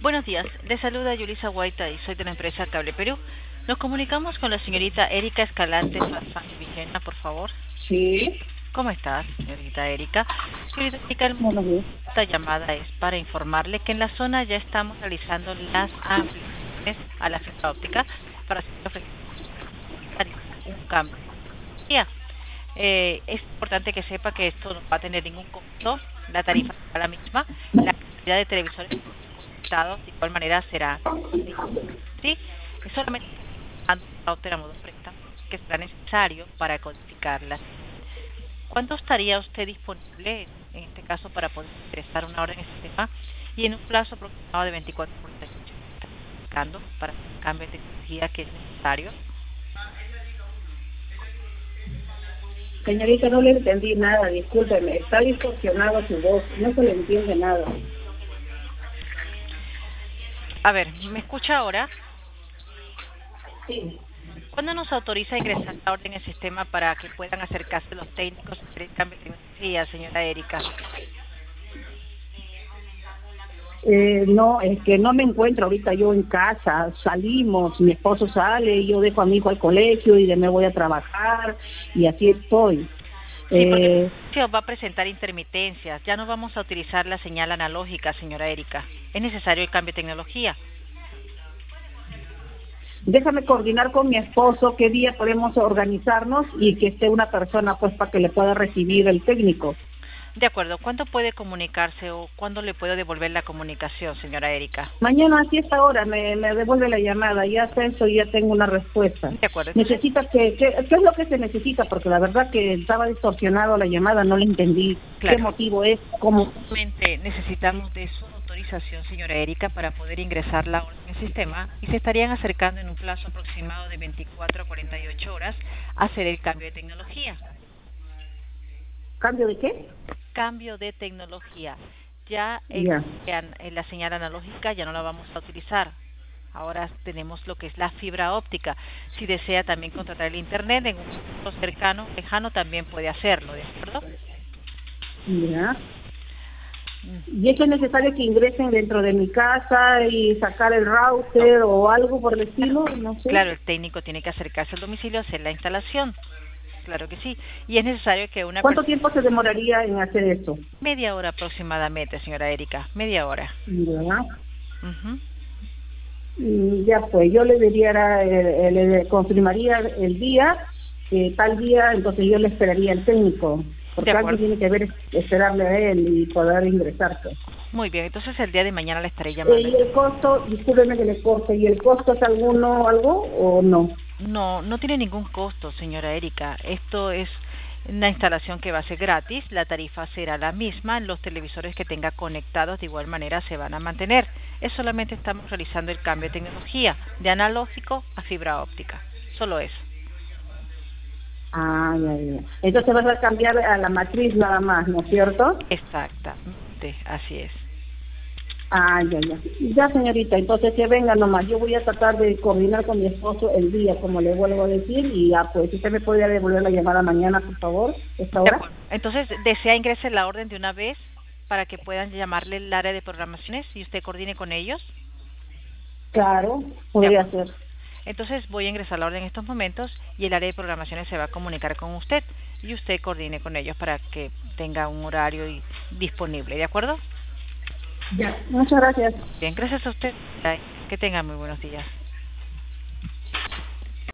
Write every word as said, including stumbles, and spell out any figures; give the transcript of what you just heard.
Buenos días, les saluda Yulisa Guaita y soy de la empresa Cable Perú. Nos comunicamos con la señorita Erika Escalante Farfán Villena, por favor. Sí, ¿Cómo estás, señorita Erika? Señorita Erika, el motivo buenos días. de esta llamada es para informarle que en la zona ya estamos realizando las ampliaciones a la fibra óptica para hacer un cambio. Ya. Eh, es importante que sepa que esto no va a tener ningún costo, la tarifa será la misma, la cantidad de televisores conectados de igual manera será, sí, es solamente un router a modo préstamo que será necesario para codificarlas. ¿Cuánto estaría usted disponible en este caso para poder ingresar una orden en el sistema y en un plazo aproximado de veinticuatro a cuarenta y ocho horas buscando para el cambio de tecnología que es necesario? Señorita, no le entendí nada, discúlpeme, está distorsionado su voz, no se le entiende nada. A ver, ¿me escucha ahora? Sí. ¿Cuándo nos autoriza a ingresar la orden en el sistema para que puedan acercarse los técnicos y hacer el cambio de tecnología, señora Erika? Eh, no, es que no me encuentro ahorita yo en casa, salimos, mi esposo sale, yo dejo a mi hijo al colegio y de me voy a trabajar y así estoy. Sí, porque Eh, se va a presentar intermitencias. Ya no vamos a utilizar la señal analógica, señora Erika. Es necesario el cambio de tecnología. déjame coordinar con mi esposo qué día podemos organizarnos y que esté una persona pues para que le pueda recibir el técnico. De acuerdo. ¿Cuándo puede comunicarse o cuándo le puedo devolver la comunicación, señora Erika? Mañana a esta hora me, me devuelve la llamada, ya sé eso, ya tengo una respuesta. De acuerdo. Entonces, Necesita que, que, ¿qué es lo que se necesita? Porque la verdad que estaba distorsionado la llamada, no le entendí claro, qué motivo es, cómo. Solamente necesitamos de su autorización, señora Erika, para poder ingresar la orden en el sistema y se estarían acercando en un plazo aproximado de veinticuatro a cuarenta y ocho horas a hacer el cambio de tecnología. ¿Cambio de qué? Cambio de tecnología. Ya en, Ya. en la señal analógica ya no la vamos a utilizar. Ahora tenemos lo que es la fibra óptica. Si desea también contratar el internet en un punto cercano, lejano, también puede hacerlo, ¿de acuerdo? Ya. ¿Y eso es necesario que ingresen dentro de mi casa y sacar el router o algo por el estilo? No sé. Claro, el técnico tiene que acercarse al domicilio a hacer la instalación. Claro que sí. Y es necesario que una ¿Cuánto tiempo se demoraría en hacer eso? Media hora aproximadamente, señora Erika. Media hora. Ya. Uh-huh. Ya pues, yo le diría, eh, le confirmaría el día, que tal día, entonces yo le esperaría al técnico, porque alguien tiene que ver, esperarle a él y poder ingresarse. Muy bien, entonces el día de mañana le estaré llamando. Eh, ¿Y el costo, discúlpeme que le corte, ¿y el costo es alguno, algo o no? No, no tiene ningún costo, señora Erika. Esto es una instalación que va a ser gratis, la tarifa será la misma, los televisores que tenga conectados de igual manera se van a mantener. Es solamente estamos realizando el cambio de tecnología, de analógico a fibra óptica, solo eso. Ah, ya, ya. Entonces vas a cambiar a la matriz nada más, ¿no es cierto? Exactamente, así es. Ah, ya, ya. Ya, señorita, entonces que venga nomás. Yo voy a tratar de coordinar con mi esposo el día, como le vuelvo a decir, y ya, pues, ¿usted me podría devolver la llamada mañana, por favor, esta hora? Entonces, ¿desea ingrese la orden de una vez para que puedan llamarle el área de programaciones y usted coordine con ellos? Claro, podría ser. Entonces, voy a ingresar la orden en estos momentos y el área de programaciones se va a comunicar con usted y usted coordine con ellos para que tenga un horario y, disponible, ¿de acuerdo? Ya, muchas gracias. Bien, gracias a usted. Que tenga muy buenos días.